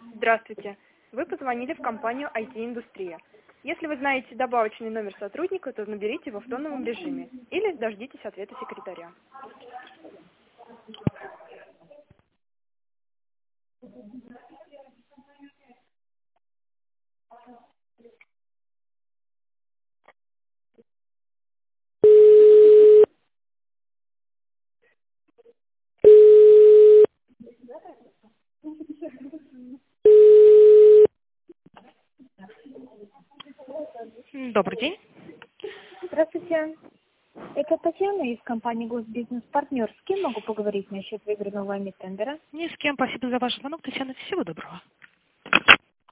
Здравствуйте. Вы позвонили в компанию IT-индустрия. Если вы знаете добавочный номер сотрудника, то наберите его в тоновом режиме или дождитесь ответа секретаря. Добрый день. Здравствуйте. Это Татьяна из компании Госбизнес Партнер. С кем могу поговорить насчет выигранного вами тендера? Ни с кем. Спасибо за ваш звонок, Татьяна. Всего доброго.